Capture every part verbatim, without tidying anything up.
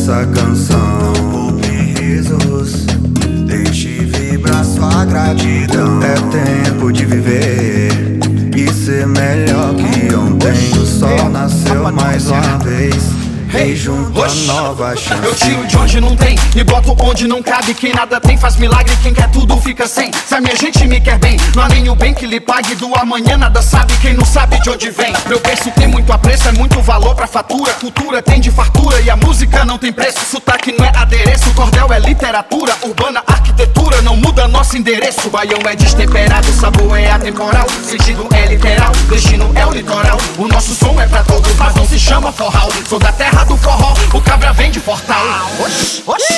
essa canção. Não poupe risos, deixe vibrar sua gratidão. É tempo de viver e ser melhor que ontem. O sol nasceu mais uma vez e junto a nova chance. Eu tiro de onde não tem e boto onde não cabe. Quem nada tem faz milagre, quem quer tudo fica sem. Se a minha gente me quer bem, não há nem o bem que lhe pague. Do amanhã nada sabe, quem não sabe de onde vem. Meu berço tem muito apreço, é muito valor pra fatura. Cultura tem de fartura e a música não tem preço. Sotaque não é adereço, cordel é literatura. Urbana arquitetura, não muda nosso endereço. Baião é destemperado, sabor é atemporal. Sentido é literal, destino é o litoral. O nosso som é pra todos, mas não se chama forral. Sou da terra do forró, o cabra vem de Fortal. Oxi, oxi.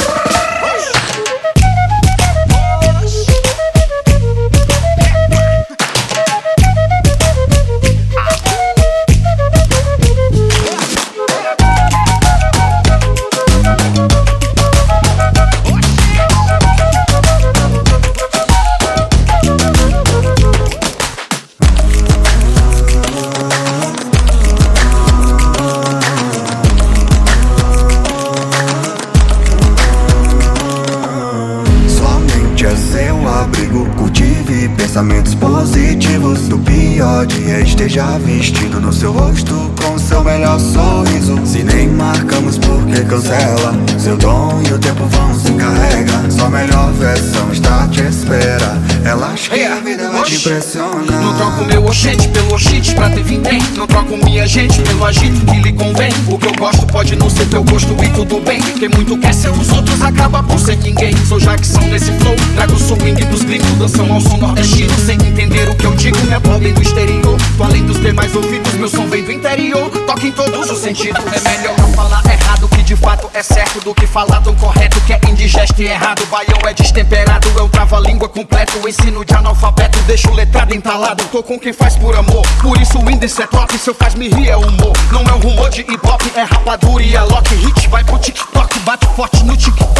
Cultive pensamentos positivos. Do pior dia esteja vestido no seu rosto com seu melhor sorriso. Se nem marcamos porque cancela, seu dom e o tempo vão se encarregar. Sua melhor versão está à te espera. Relaxa que a vida vai te impressionar. Não troco meu oxente pelo oxite pra ter vintém. Não troco minha gente pelo agito que lhe convém. O que eu gosto pode não ser teu gosto e tudo bem. Quem muito quer ser os outros acaba por ser ninguém. Sou Jackson nesse flow, trago swing pros gringos. Dançam ao som nordestino sem entender o que eu digo. Minha voz vem do exterior, tô além dos demais ouvidos. Meu som vem do interior, toca em todos os sentidos. É melhor não falar errado que de fato é certo, do que falar tão correto que é indigesto e errado. Baião é destemperado, é um trava-língua completo. Ensino de analfabeto, deixo letrado entalado. Tô com quem faz por amor, por isso o índice é top. Se eu faz me rir é humor, não é um rumor de hip hop. É rapadura e a lock hit vai pro TikTok, bate forte no TikTok.